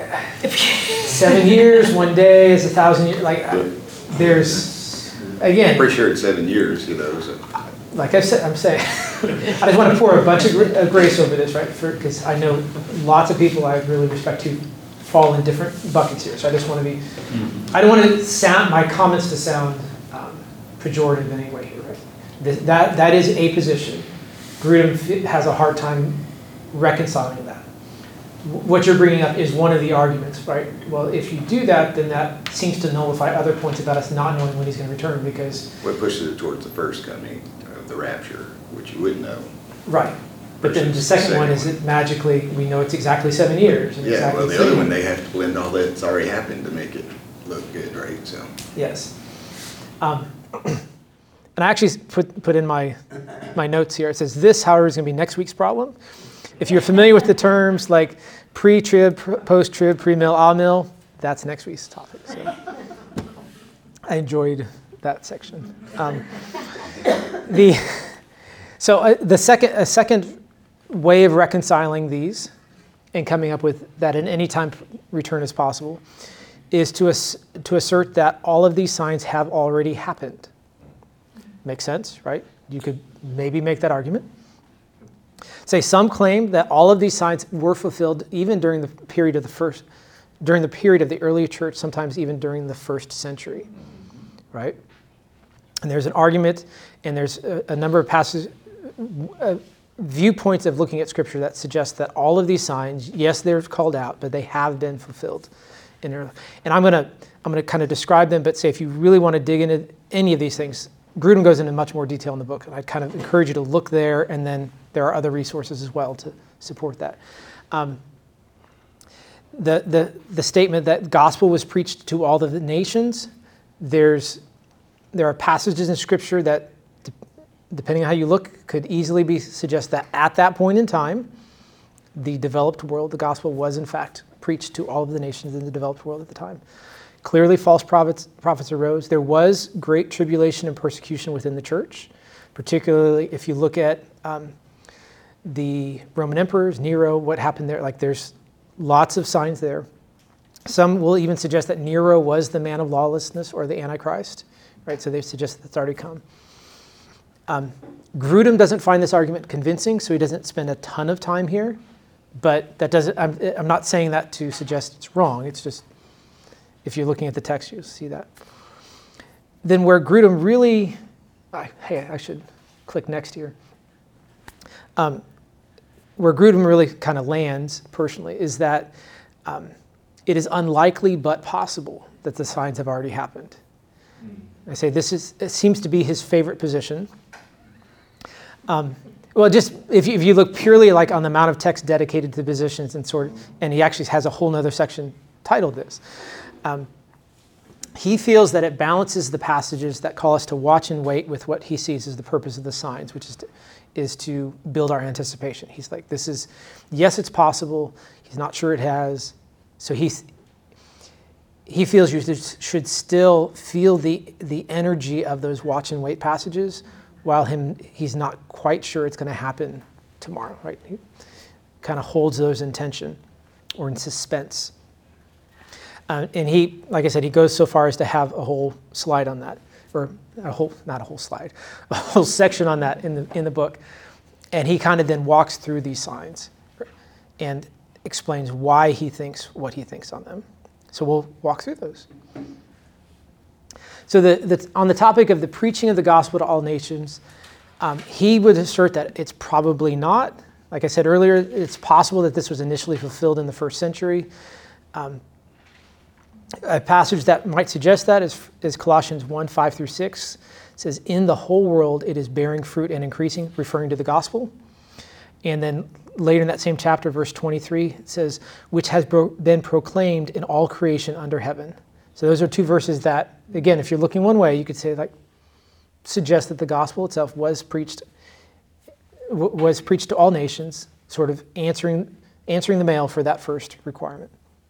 7 years, 1 day is 1,000 years. Like there's again. I'm pretty sure it's 7 years, So. Like I'm saying, I just want to pour a bunch of grace over this, right? Because I know lots of people I really respect who fall in different buckets here. So I just want to be. I don't want to sound my comments to sound pejorative in any way here, right? That is a position. Grudem has a hard time reconciling that. What you're bringing up is one of the arguments, right? Well, if you do that, then that seems to nullify other points about us not knowing when he's going to return, because... What pushes it towards the first coming of the rapture, which you would know. Right. But then the second one is that magically we know it's exactly 7 years. And Yeah, exactly well, the other one, they have to blend all that's already happened to make it look good, right? So. Yes. And I actually put in my notes here. It says this, however, is going to be next week's problem. If you're familiar with the terms like pre-trib, post-trib, pre-mill, ah-mill, that's next week's topic. So I enjoyed that section. A second way of reconciling these and coming up with that an anytime return is possible is to assert that all of these signs have already happened. Makes sense, right? You could maybe make that argument. Say some claim that all of these signs were fulfilled even during the period of the early church, sometimes even during the 1st century, right? And there's an argument, and there's a number of passages, viewpoints of looking at Scripture that suggest that all of these signs, yes, they're called out, but they have been fulfilled. And I'm gonna kind of describe them, but say if you really want to dig into any of these things, Grudem goes into much more detail in the book, and I kind of encourage you to look there, and then there are other resources as well to support that. The statement that gospel was preached to all of the nations, there are passages in Scripture that, depending on how you look, could easily suggest that at that point in time, the developed world, the gospel was in fact preached to all of the nations in the developed world at the time. Clearly, false prophets arose. There was great tribulation and persecution within the church, particularly if you look at the Roman emperors, Nero, what happened there. Like there's lots of signs there. Some will even suggest that Nero was the man of lawlessness or the Antichrist, right? So they suggest that's already come. Grudem doesn't find this argument convincing, so he doesn't spend a ton of time here. But that doesn't. I'm not saying that to suggest it's wrong. It's just if you're looking at the text, you'll see that. Then where Grudem really, I should click next here. Where Grudem really kind of lands personally is that it is unlikely but possible that the signs have already happened. I say it seems to be his favorite position. Well, just if you look purely like on the amount of text dedicated to the positions and he actually has a whole nother section titled this. He feels that it balances the passages that call us to watch and wait with what he sees as the purpose of the signs, which is to build our anticipation. He's like, yes, it's possible. He's not sure it has. So he feels you should still feel the energy of those watch and wait passages while he's not quite sure it's going to happen tomorrow, right? He kind of holds those in tension or in suspense. And he, like I said, he goes so far as to have a whole slide on that, or not a whole slide, a whole section on that in the book. And he kind of then walks through these signs and explains why he thinks what he thinks on them. So we'll walk through those. So on the topic of the preaching of the gospel to all nations, he would assert that it's probably not. Like I said earlier, it's possible that this was initially fulfilled in the first century. A passage that might suggest that is Colossians 1, 5 through 6. It says, in the whole world it is bearing fruit and increasing, referring to the gospel. And then later in that same chapter, verse 23, it says, which has been proclaimed in all creation under heaven. So those are two verses that, again, if you're looking one way, you could say, suggest that the gospel itself was preached to all nations, sort of answering the mail for that first requirement.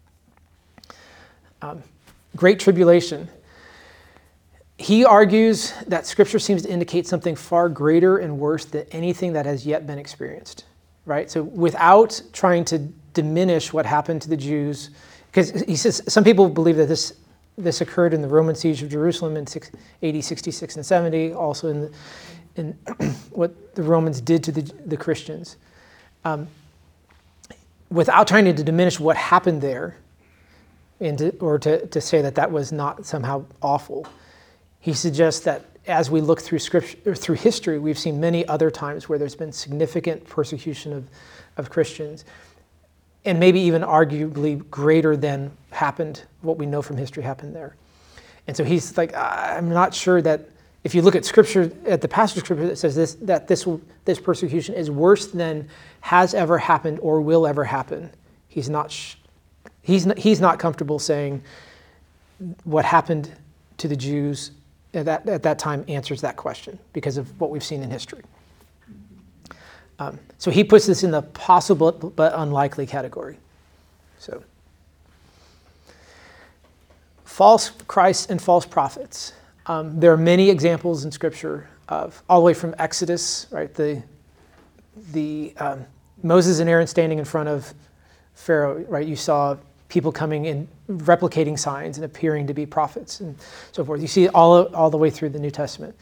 Great tribulation. He argues that Scripture seems to indicate something far greater and worse than anything that has yet been experienced, right? So without trying to diminish what happened to the Jews, because he says some people believe that this occurred in the Roman siege of Jerusalem in AD 66 and 70, also in what the Romans did to the Christians. Without trying to diminish what happened there, or to say that was not somehow awful, he suggests that as we look through Scripture or through history, we've seen many other times where there's been significant persecution of Christians, and maybe even arguably greater than what we know from history happened there. And so he's like, I'm not sure that if you look at Scripture, at the passage of Scripture that says this persecution is worse than has ever happened or will ever happen, he's not comfortable saying what happened to the Jews at that time answers that question because of what we've seen in history. So he puts this in the possible but unlikely category. So, false Christs and false prophets. There are many examples in Scripture of all the way from Exodus, right? The Moses and Aaron standing in front of Pharaoh, right? You saw people coming and replicating signs and appearing to be prophets and so forth. You see it all the way through the New Testament.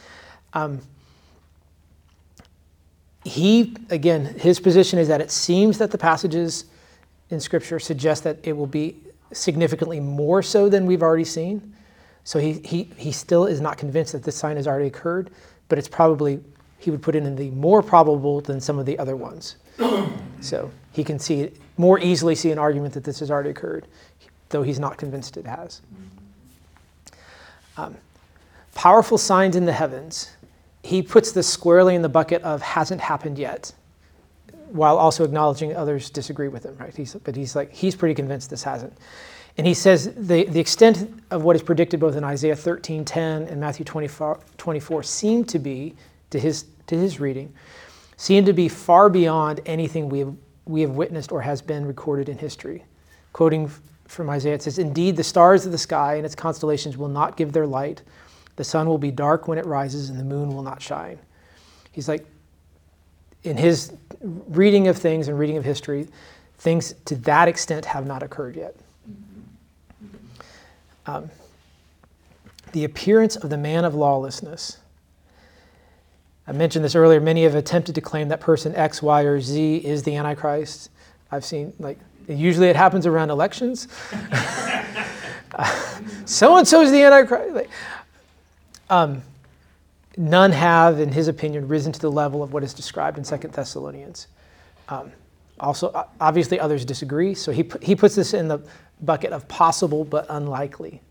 His position is that it seems that the passages in Scripture suggest that it will be significantly more so than we've already seen. So he still is not convinced that this sign has already occurred, but it's probably, he would put it in the more probable than some of the other ones. So he can more easily see an argument that this has already occurred, though he's not convinced it has. Powerful signs in the heavens. He puts this squarely in the bucket of hasn't happened yet, while also acknowledging others disagree with him, right? He's pretty convinced this hasn't. And he says the extent of what is predicted both in Isaiah 13:10 and Matthew 24 seem to be, to his reading, seem to be far beyond anything we have witnessed or has been recorded in history. Quoting from Isaiah, it says, indeed, the stars of the sky and its constellations will not give their light. The sun will be dark when it rises and the moon will not shine. He's like, in his reading of things and reading of history, things to that extent have not occurred yet. The appearance of the man of lawlessness. I mentioned this earlier. Many have attempted to claim that person X, Y, or Z is the Antichrist. I've seen, usually it happens around elections. So-and-so is the Antichrist. None have, in his opinion, risen to the level of what is described in 2 Thessalonians. Also, obviously, others disagree, so he puts this in the bucket of possible but unlikely.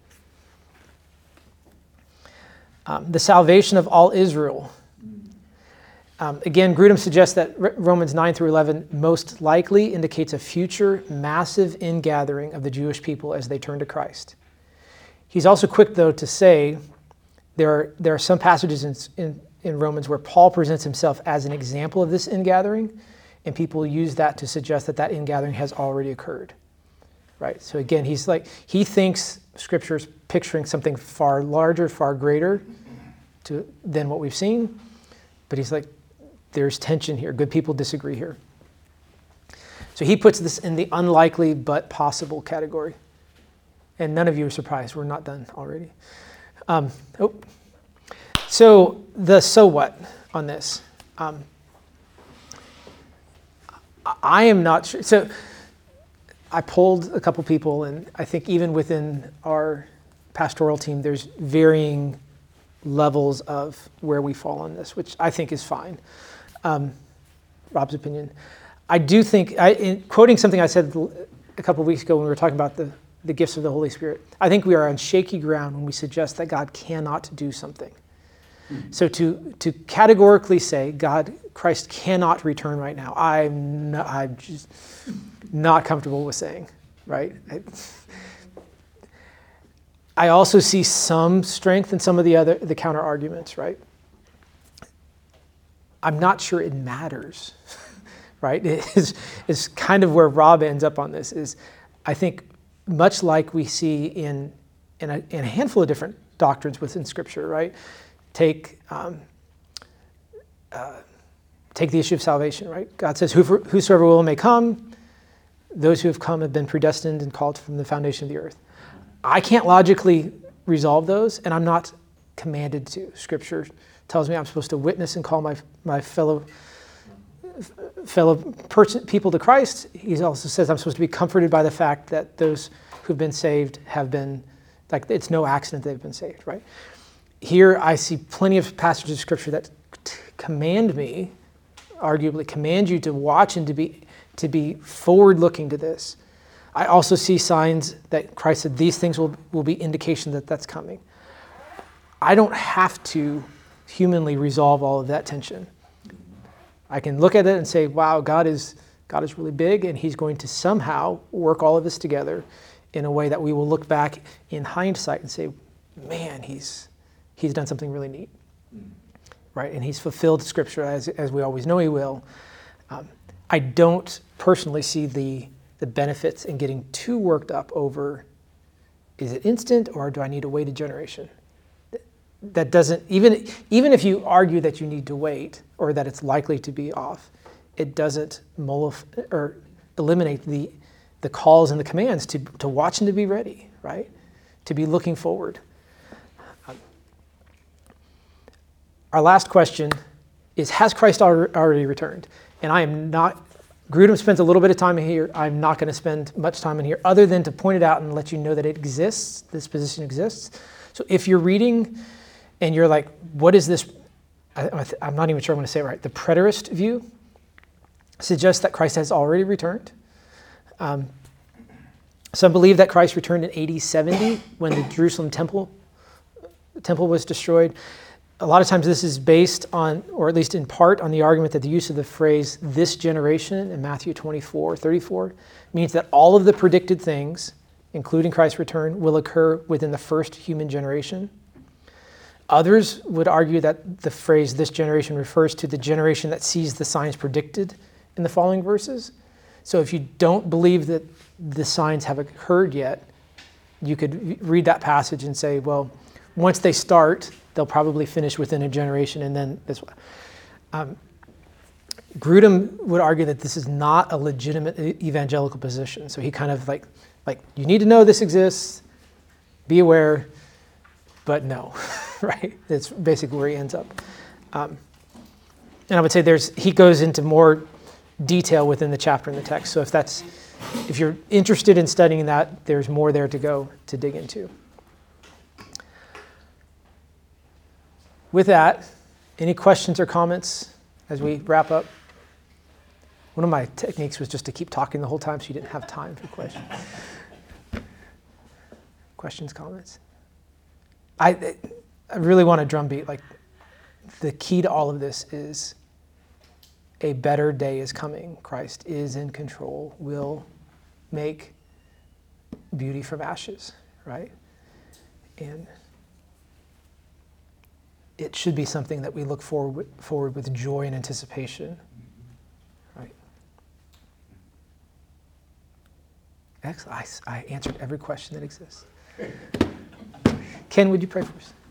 The salvation of all Israel. Again, Grudem suggests that Romans 9 through 11 most likely indicates a future massive ingathering of the Jewish people as they turn to Christ. He's also quick, though, to say there are some passages in Romans where Paul presents himself as an example of this ingathering, and people use that to suggest that that ingathering has already occurred. Right? So again, he thinks Scripture's picturing something far larger, far greater than what we've seen, but he's like, there's tension here. Good people disagree here. So he puts this in the unlikely but possible category. And none of you are surprised. We're not done already. So what on this? I am not sure. So I polled a couple people, and I think even within our pastoral team, there's varying levels of where we fall on this, which I think is fine. Rob's opinion. I do think, in quoting something I said a couple of weeks ago when we were talking about the gifts of the Holy Spirit, I think we are on shaky ground when we suggest that God cannot do something. So to categorically say Christ cannot return right now, I'm just not comfortable with saying, right? I also see some strength in some of the counter arguments, right? I'm not sure it matters, right? Is kind of where Rob ends up on this. Is I think much like we see in a handful of different doctrines within Scripture, right? Take the issue of salvation, right? God says, "Whosoever will may come. Those who have come have been predestined and called from the foundation of the earth." I can't logically resolve those, and I'm not commanded to. Scripture tells me I'm supposed to witness and call my fellow people to Christ. He also says I'm supposed to be comforted by the fact that those who've been saved have been, like, it's no accident they've been saved, right? Here I see plenty of passages of Scripture that arguably command you to watch and to be forward-looking to this. I also see signs that Christ said these things will be indication that that's coming. I don't have to humanly resolve all of that tension. I can look at it and say, wow, God is really big, and he's going to somehow work all of this together in a way that we will look back in hindsight and say, man, he's done something really neat, right? And he's fulfilled Scripture as we always know he will. I don't personally see the benefits in getting too worked up over, is it instant or do I need to wait a generation? That doesn't, even if you argue that you need to wait or that it's likely to be off, it doesn't eliminate the calls and the commands to watch and to be ready, right? To be looking forward. Our last question is, has Christ already returned? And I am not, Grudem spends a little bit of time in here. I'm not going to spend much time in here other than to point it out and let you know that it exists, this position exists. So if you're reading and you're like, what is this? I'm not even sure I'm going to say it right. The preterist view suggests that Christ has already returned. Some believe that Christ returned in AD 70 when the Jerusalem temple was destroyed. A lot of times this is based on, or at least in part, on the argument that the use of the phrase "this generation" in Matthew 24:34 means that all of the predicted things, including Christ's return, will occur within the first human generation. Others would argue that the phrase "this generation" refers to the generation that sees the signs predicted in the following verses. So if you don't believe that the signs have occurred yet, you could read that passage and say, well, once they start, they'll probably finish within a generation, and then this one. Grudem would argue that this is not a legitimate evangelical position. So he kind of like you need to know this exists, be aware, but no, right? That's basically where he ends up. And I would say he goes into more detail within the chapter in the text. So if you're interested in studying that, there's more there to dig into. With that, any questions or comments as we wrap up? One of my techniques was just to keep talking the whole time so you didn't have time for questions. Questions, comments? I really want a drumbeat. Like, the key to all of this is a better day is coming. Christ is in control, will make beauty from ashes, right? And it should be something that we look forward with joy and anticipation, right? Excellent. I answered every question that exists. Ken, would you pray for us?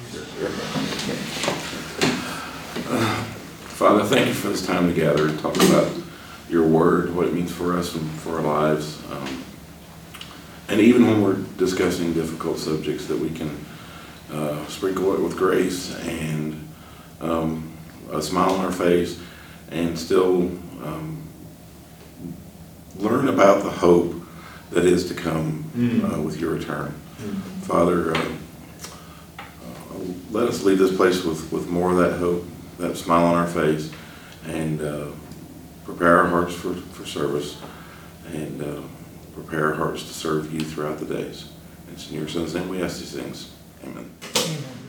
Father, thank you for this time to gather and talk about your word, what it means for us and for our lives. And even when we're discussing difficult subjects, that we can sprinkle it with grace and a smile on our face, and still learn about the hope that is to come with your return. Father, let us leave this place with more of that hope, that smile on our face, and prepare our hearts for service, and prepare our hearts to serve you throughout the days. It's in your Son's name we ask these things. Amen. Amen.